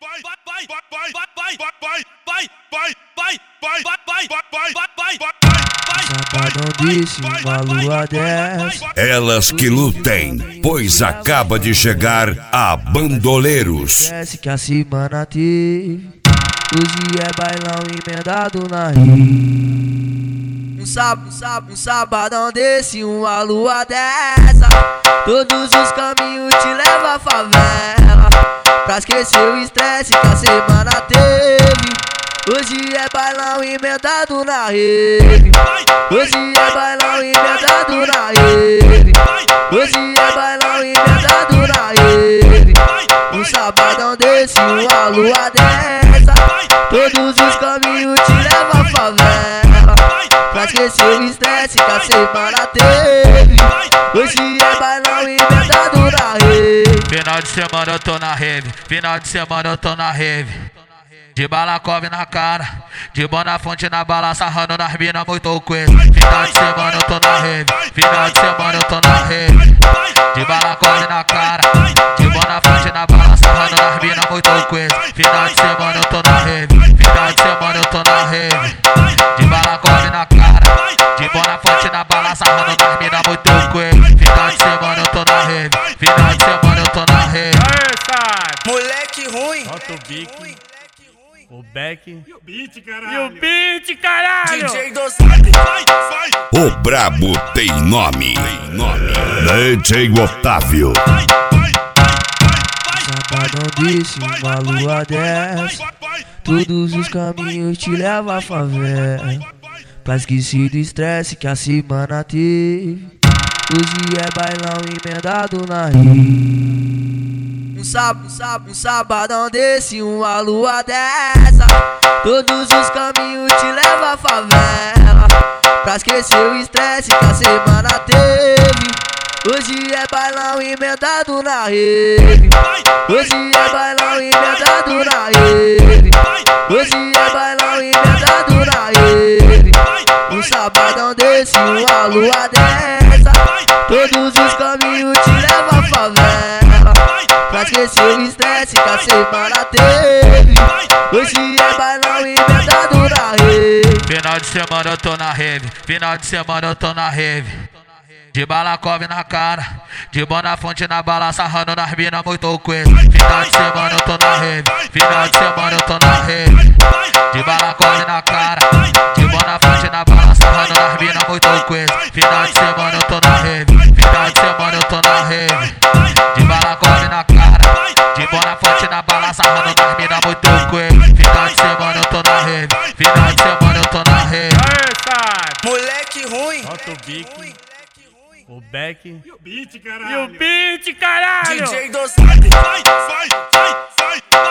Sabadão disse uma lua dessa. Elas que lutem, pois acaba de chegar a Bandoleiros. Parece que a semana teve. Hoje é bailão emendado na rima. Um sabadão desse, uma lua dessa. Todos os caminhos te levam à favela, pra esquecer o estresse que a semana teve. Hoje é bailão emendado na rede. Hoje é bailão emendado na rede. Hoje é bailão emendado na rede. Um sabadão desse, uma lua dessa. Todos os caminhos te levam à favela, pra esquecer o estresse que a semana teve. Hoje é bailão emendado na rede. Final de semana eu tô na rave, final de semana eu tô na rave. De balacove na cara, de Bonafonte na bala, sarrando nas mina muito coisa. Final de semana eu tô na rave, final de semana eu tô na rave. De balacove na cara, de Bonafonte na bala, sarrando nas mina muito coisa. Final de semana eu tô na rave, final de semana eu tô na rave. De balacove na cara, de Bonafonte na bala, sarrando nas mina muito coisa. Final de semana eu tô na rave, final de semana eu tô na rave. Moleque ruim, Bota o bique, o back E o beat, caralho. e o beat, caralho! DJ Dosado. O brabo tem nome. DJ Otávio. Sabadão disse uma lua dessa. Todos os caminhos te levam à favela, pra esquecer do estresse que a semana teve. Hoje é bailão emendado na rima. Um sabadão desse, uma lua dessa. Todos os caminhos te levam à favela, pra esquecer o estresse que a semana teve. Hoje é bailão emendado na rede. Hoje é bailão emendado na rede. Hoje é bailão emendado na rede. Um sabadão desse, uma lua dessa. Todos os caminhos te levam à favela, pra esquecer o estresse que a semana teve. Hoje é bailão emendado na rede. Final de semana eu tô na rave, final de semana eu tô na rave. De balacove na cara, de Bonafonte na bala, sarrando nas mina muito coisa. Final de semana eu tô na rave, final de semana eu tô na rave. De balacove na cara, de Bonafonte na bala, sarrando nas mina muito coisa. Final de semana eu tô na rave, final de semana eu tô na rave. De balacove na cara, de Bonafonte na bala, sarrando nas mina muito coisa. Final de semana eu tô na rave, final de semana eu tô na rave. Moleque ruim, Bota o bique, o back E o beat, e caralho. o beat, caralho! DJ Dosado. Vai.